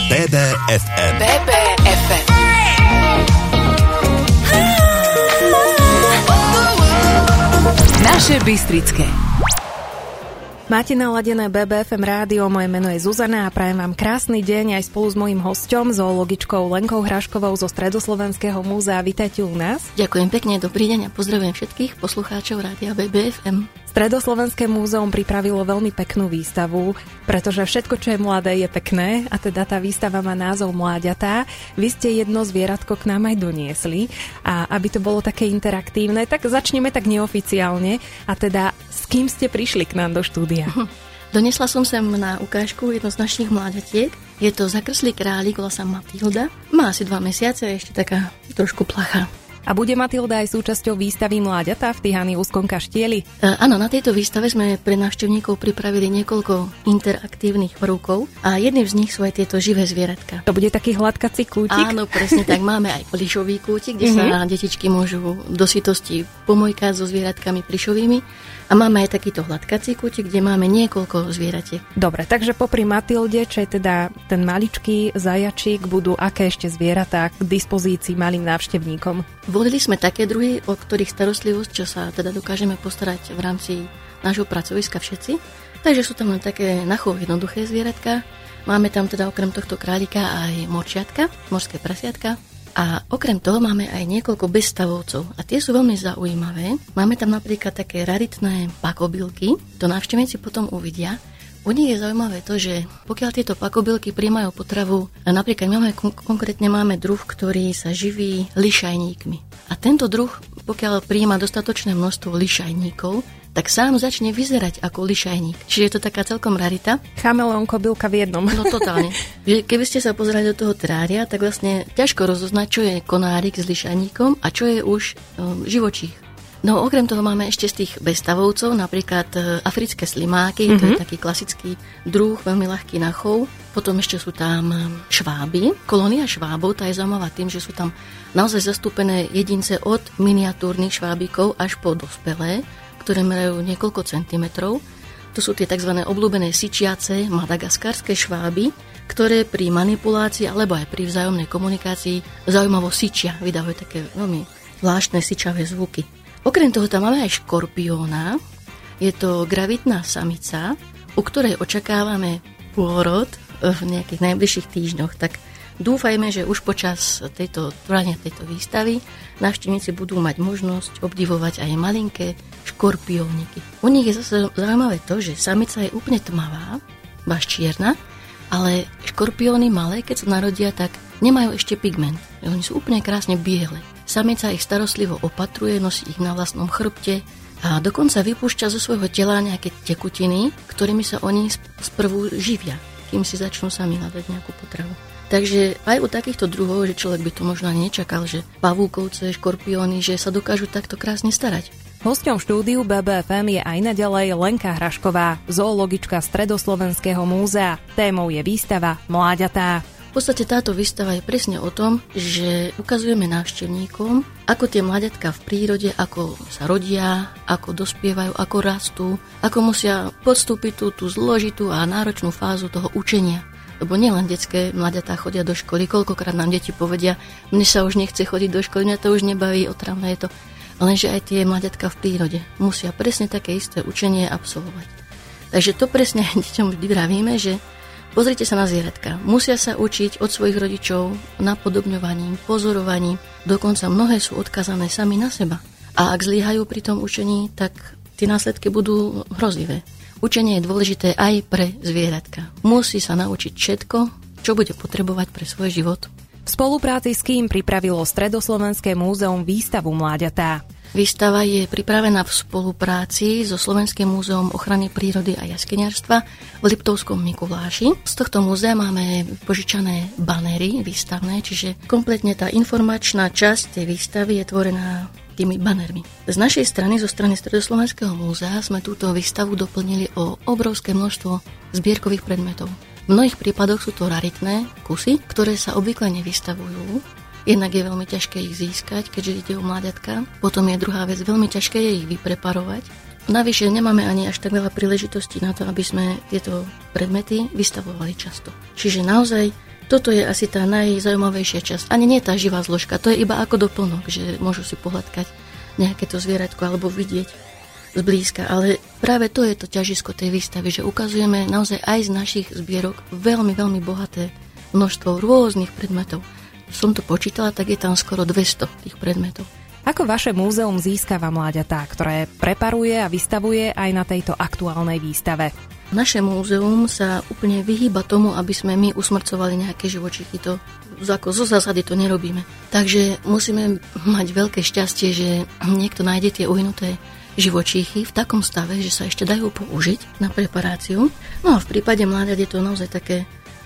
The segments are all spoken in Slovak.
BBFM. BBFM. Naše Bystrické. Máte naladené BBFM rádio, moje meno je Zuzana a prajem vám krásny deň aj spolu s mojím hosťom, zoologičkou Lenkou Hraškovou zo Stredoslovenského múzea. Vítajte u nás. Ďakujem pekne, dobrý deň a pozdravujem všetkých poslucháčov rádia BBFM. Stredoslovenské múzeum pripravilo veľmi peknú výstavu, pretože všetko, čo je mladé, je pekné a teda tá výstava má názov Mláďatá. Vy ste jedno zvieratko k nám aj doniesli a aby to bolo také interaktívne, tak začneme tak neoficiálne a teda s kým ste prišli k nám do štúdia? Donesla som sem na ukážku jedno z našich mláďatiek. Je to zakrslý králik, volá sa Matilda. Má asi 2 mesiace a ešte taká trošku plachá. A bude Matilda aj súčasťou výstavy Mláďatá v Tihany-Úzkom Kaštieli? Áno, na tejto výstave sme pre návštevníkov pripravili niekoľko interaktívnych prvkov a jedným z nich sú aj tieto živé zvieratka. To bude taký hladkací kútik? Áno, presne tak. Máme aj plyšový kútik, kde sa detičky môžu do sytosti pomojkať so zvieratkami plyšovými. A máme aj takýto hladkací kútik, kde máme niekoľko zvieratiek. Dobre, takže popri Matilde, čo je teda ten maličký zajačík, budú aké ešte zvieratá k dispozícii malým návštevníkom? Volili sme také druhy, o ktorých starostlivosť, čo sa teda dokážeme postarať v rámci nášho pracoviska všetci. Takže sú tam len také na chov jednoduché zvieratka. Máme tam teda okrem tohto králika aj morčiatka, morské prasiatka. A okrem toho máme aj niekoľko bezstavovcov a tie sú veľmi zaujímavé. Máme tam napríklad také raritné pakobylky, to návštevníci potom uvidia. U nich je zaujímavé to, že pokiaľ tieto pakobylky prijímajú potravu, napríklad konkrétne máme druh, ktorý sa živí lišajníkmi. A tento druh, pokiaľ prijíma dostatočné množstvo lišajníkov, tak sám začne vyzerať ako lišajník. Čiže je to taká celkom rarita. Chameleón, kobylka v jednom. No totálne. Keby ste sa pozerali do toho trária, tak vlastne ťažko rozoznať, čo je konárik s lišajníkom a čo je už živočích. No okrem toho máme ešte z tých bezstavovcov napríklad africké slimáky, to je taký klasický druh, veľmi ľahký na chov. Potom ešte sú tam šváby. Kolónia švábov, tá je zaujímavá tým, že sú tam naozaj zastúpené jedince od miniatúrnych švábikov až po dospelé, ktoré merajú niekoľko centimetrov. To sú tie tzv. Obľúbené syčiace madagaskarské šváby, ktoré pri manipulácii alebo aj pri vzájomnej komunikácii zaujímavo syčia, vydávajú také veľmi zvláštne syčavé zvuky. Okrem toho tam máme aj škorpióna. Je to gravitná samica, u ktorej očakávame pôrod v nejakých najbližších týždňoch. Tak dúfajme, že už počas trvania tejto výstavy návštevníci budú mať možnosť obdivovať aj malinké škorpióniky. U nich je zase zaujímavé to, že samica je úplne tmavá, až čierna, ale škorpióny malé, keď sa narodia, tak nemajú ešte pigment. Oni sú úplne krásne biele. Samica ich starostlivo opatruje, nosí ich na vlastnom chrbte a dokonca vypúšťa zo svojho tela nejaké tekutiny, ktorými sa oni sprvu živia, kým si začnú sami hľadať nejakú potravu. Takže aj u takýchto druhov, že človek by to možno ani nečakal, že pavúkovce, škorpióny, že sa dokážu takto krásne starať. Hosťom štúdiu BBFM je aj naďalej Lenka Hrašková, zoologička Stredoslovenského múzea. Témou je výstava Mláďatá. V podstate táto výstava je presne o tom, že ukazujeme návštevníkom, ako tie mláďatka v prírode, ako sa rodia, ako dospievajú, ako rastú, ako musia podstúpiť tú zložitú a náročnú fázu toho učenia. Lebo nielen detské mláďatá chodia do školy, koľkokrát nám deti povedia, mne sa už nechce chodiť do školy, mňa to už nebaví, otravné je to. Lenže aj tie mláďatka v prírode musia presne také isté učenie absolvovať. Takže to presne deťom vždy vravíme, že pozrite sa na zvieratka. Musia sa učiť od svojich rodičov napodobňovaním, pozorovaním. Dokonca mnohé sú odkazané sami na seba. A ak zlyhajú pri tom učení, tak tie následky budú hrozivé. Učenie je dôležité aj pre zvieratka. Musí sa naučiť všetko, čo bude potrebovať pre svoj život. V spolupráci s kým pripravilo Stredoslovenské múzeum výstavu Mláďatá? Výstava je pripravená v spolupráci so Slovenským múzeom ochrany prírody a jaskyniarstva v Liptovskom Mikuláši. Z tohto múzea máme požičané banéry výstavné, čiže kompletne tá informačná časť tej výstavy je tvorená tými banermi. Z našej strany, zo strany Stredoslovenského múzea, sme túto výstavu doplnili o obrovské množstvo zbierkových predmetov. V mnohých prípadoch sú to raritné kusy, ktoré sa obvykle nevystavujú. Jednak je veľmi ťažké ich získať, keďže ide o mláďatka. Potom je druhá vec, veľmi ťažké je ich vypreparovať. Navyše nemáme ani až tak veľa príležitostí na to, aby sme tieto predmety vystavovali často. Čiže naozaj Toto je asi tá najzaujímavejšia časť. Ani nie tá živá zložka, to je iba ako doplnok, že môžu si pohľadkať nejaké to zvieratko alebo vidieť zblízka. Ale práve to je to ťažisko tej výstavy, že ukazujeme naozaj aj z našich zbierok veľmi, veľmi bohaté množstvo rôznych predmetov. Som to počítala, tak je tam skoro 200 tých predmetov. Ako vaše múzeum získava mláďatá, ktoré preparuje a vystavuje aj na tejto aktuálnej výstave? Naše múzeum sa úplne vyhýba tomu, aby sme my usmrcovali nejaké živočichy. To zo zásady to nerobíme. Takže musíme mať veľké šťastie, že niekto nájde tie uhynuté živočíchy v takom stave, že sa ešte dajú použiť na preparáciu. No a v prípade mláďat je to naozaj také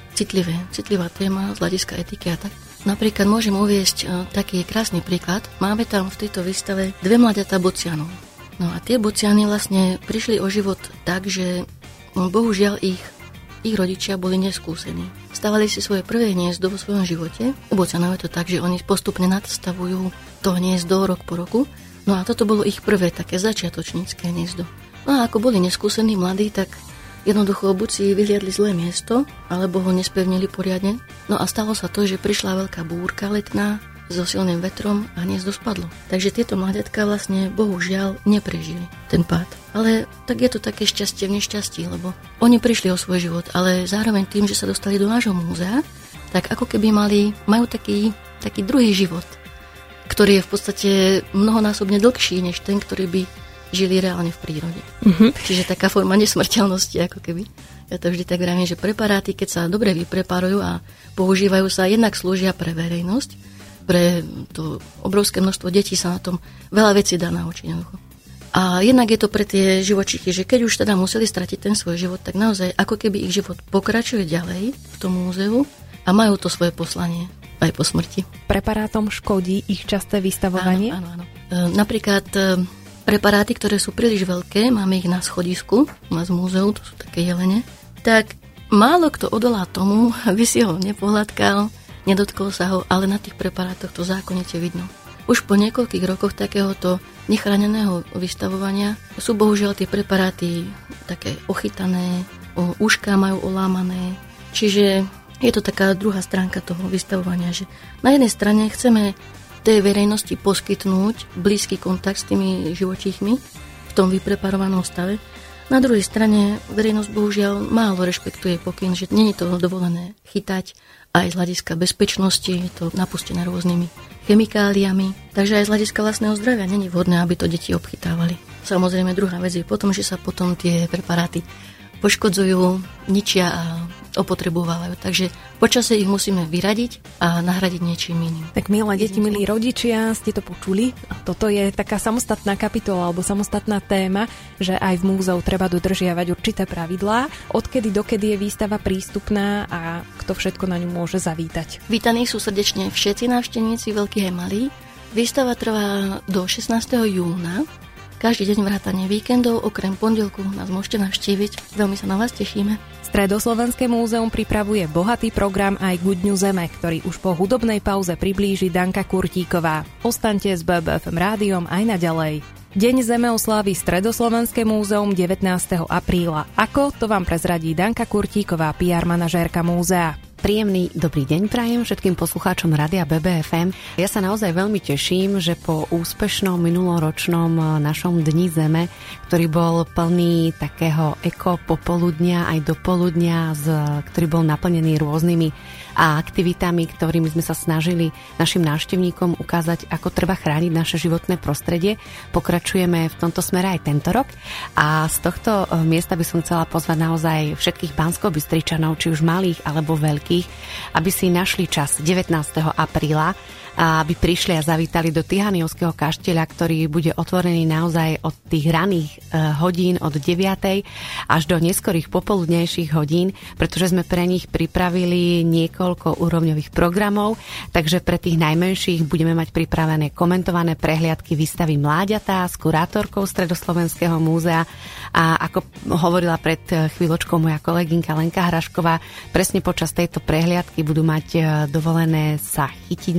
citlivá téma z hľadiska etiky a tak. Napríklad môžem uviesť taký krásny príklad. Máme tam v tejto výstave 2 mláďatá bocianov. No a tie bociany vlastne prišli o život tak, že bohužiaľ ich rodičia boli neskúsení. Stavali si svoje prvé hniezdo vo svojom živote. U bocianov je to tak, že oni postupne nadstavujú to hniezdo rok po roku. No a toto bolo ich prvé také začiatočnícke hniezdo. No a ako boli neskúsení mladí, tak jednoducho buď si vyhliadli zlé miesto, alebo ho nespevnili poriadne. No a stalo sa to, že prišla veľká búrka letná so silným vetrom a hniezdo spadlo. Takže tieto mláďatka vlastne bohužiaľ neprežili ten pád. Ale tak je to také šťastie v nešťastí, lebo oni prišli o svoj život, ale zároveň tým, že sa dostali do nášho múzea, tak ako keby majú taký druhý život, ktorý je v podstate mnohonásobne dlhší než ten, ktorý by žili reálne v prírode. Čiže taká forma nesmrteľnosti, ako keby. Ja to vždy tak vravím, že preparáty, keď sa dobre vypreparujú a používajú sa, jednak slúžia pre verejnosť, pre to obrovské množstvo detí sa na tom veľa vecí dá naučiť. A jednak je to pre tie živočichy, že keď už teda museli stratiť ten svoj život, tak naozaj ako keby ich život pokračuje ďalej v tom múzeu a majú to svoje poslanie aj po smrti. Preparátom škodí ich časté vystavovanie? Áno. Napríklad preparáty, ktoré sú príliš veľké, máme ich na schodisku, u nás v múzeu, to sú také jelene, tak málo kto odolá tomu, aby si ho nepohľadkal, nedotkol sa ho, ale na tých preparátoch to zákonite vidno. Už po niekoľkých rokoch takéhoto nechráneného vystavovania sú bohužiaľ tie preparáty také ochytané, ušká majú olámané, čiže je to taká druhá stránka toho vystavovania, že na jednej strane chceme tej verejnosti poskytnúť blízky kontakt s tými živočíchmi v tom vypreparovanom stave. Na druhej strane verejnosť bohužiaľ málo rešpektuje pokyn, že nie je to dovolené chytať aj z hľadiska bezpečnosti, je to napustené rôznymi chemikáliami, takže aj z hľadiska vlastného zdravia nie je vhodné, aby to deti obchytávali. Samozrejme druhá vec je potom, že sa potom tie preparáty poškodzujú, ničia a opotrebovávajú. Takže počasie ich musíme vyradiť a nahradiť niečím iným. Tak milé deti, milí rodičia, ste to počuli? Toto je taká samostatná kapitola alebo samostatná téma, že aj v múzeu treba dodržiavať určité pravidlá. Odkedy dokedy je výstava prístupná a kto všetko na ňu môže zavítať? Vítaní sú srdečne všetci návštevníci, veľkí aj malí. Výstava trvá do 16. júna. Každý deň vrátane víkendov, okrem pondelku nás môžete navštíviť. Veľmi sa na vás tešíme. Stredoslovenské múzeum pripravuje bohatý program aj k Dňu Zeme, ktorý už po hudobnej pauze priblíži Danka Kurtíková. Ostaňte s BBFM rádiom aj naďalej. Deň Zeme oslávi Stredoslovenské múzeum 19. apríla. Ako, to vám prezradí Danka Kurtíková, PR manažérka múzea. Príjemný dobrý deň prajem všetkým poslucháčom Rádia BBFM. Ja sa naozaj veľmi teším, že po úspešnom minuloročnom našom Dni Zeme, ktorý bol plný takého popoludnia aj dopoludnia, ktorý bol naplnený rôznymi aktivitami, ktorými sme sa snažili našim návštevníkom ukázať, ako treba chrániť naše životné prostredie. Pokračujeme v tomto smere aj tento rok a z tohto miesta by som chcela pozvať naozaj všetkých Banskobystričanov, či už malých alebo veľkých, aby si našli čas 19. apríla, aby prišli a zavítali do Tihaniovského kaštieľa, ktorý bude otvorený naozaj od tých raných hodín od 9. až do neskorých popoludnejších hodín, pretože sme pre nich pripravili niekoľko úrovňových programov, takže pre tých najmenších budeme mať pripravené komentované prehliadky výstavy Mláďatá s kurátorkou Stredoslovenského múzea a ako hovorila pred chvíľočkou moja kolegynka Lenka Hrašková, presne počas tejto prehliadky budú mať dovolené sa chytiť napríklad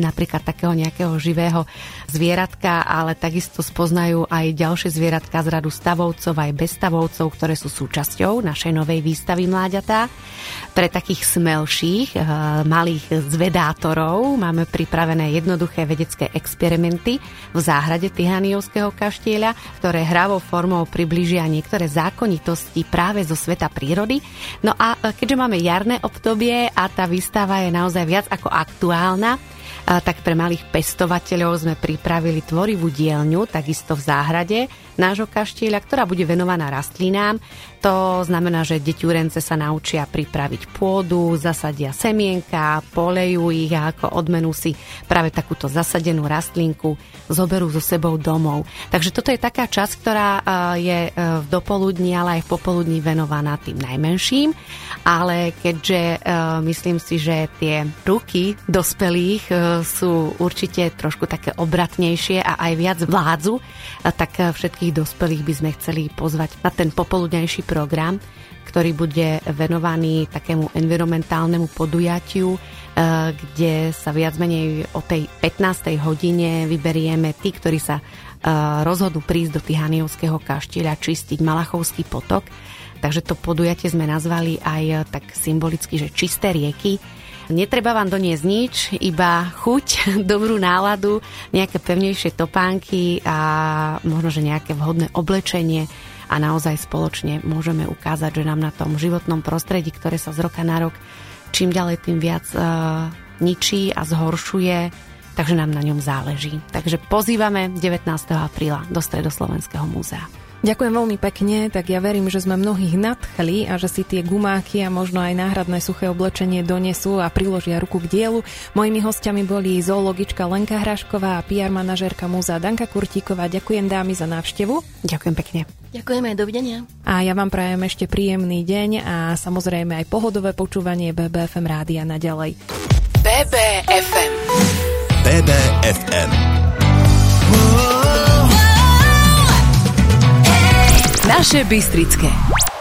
takého nejakého živého zvieratka, ale takisto spoznajú aj ďalšie zvieratka z radu stavovcov, aj bezstavovcov, ktoré sú súčasťou našej novej výstavy Mláďatá. Pre takých smelších, malých zvedátorov máme pripravené jednoduché vedecké experimenty v záhrade Tihaniovského kaštieľa, ktoré hravou formou priblížia niektoré zákonitosti práve zo sveta prírody. No a keďže máme jarné obdobie a tá výstava je naozaj viac ako aktuálna, tak pre malých pestovateľov sme pripravili tvorivú dielňu, takisto v záhrade nášho kaštieľa, ktorá bude venovaná rastlinám. To znamená, že deťurence sa naučia pripraviť pôdu, zasadia semienka, polejú ich a ako odmenu si práve takúto zasadenú rastlinku zoberú so sebou domov. Takže toto je taká časť, ktorá je v dopoludní, ale aj v popoludní venovaná tým najmenším. Ale keďže myslím si, že tie ruky dospelých sú určite trošku také obratnejšie a aj viac vládzu, tak všetkých dospelých by sme chceli pozvať na ten popoludnejší program, ktorý bude venovaný takému environmentálnemu podujatiu, kde sa viac menej o tej 15. hodine vyberieme tí, ktorí sa rozhodnú prísť do Tihaniovského kaštieľa čistiť Malachovský potok. Takže to podujatie sme nazvali aj tak symbolicky, že čisté rieky. Netreba vám doniesť nič, iba chuť, dobrú náladu, nejaké pevnejšie topánky a možno, že nejaké vhodné oblečenie a naozaj spoločne môžeme ukázať, že nám na tom životnom prostredí, ktoré sa z roka na rok čím ďalej tým viac ničí a zhoršuje, takže nám na ňom záleží. Takže pozývame 19. apríla do Stredoslovenského múzea. Ďakujem veľmi pekne, tak ja verím, že sme mnohých nadchli a že si tie gumáky a možno aj náhradné suché oblečenie donesú a priložia ruku k dielu. Mojimi hostiami boli zoologička Lenka Hrašková a PR manažérka múzea Danka Kurtíková. Ďakujem dámy za návštevu. Ďakujem pekne. Ďakujeme, dovidenia. A ja vám prajem ešte príjemný deň a samozrejme aj pohodové počúvanie BBFM rádia naďalej. BBFM. BBFM. Naše Bystrické.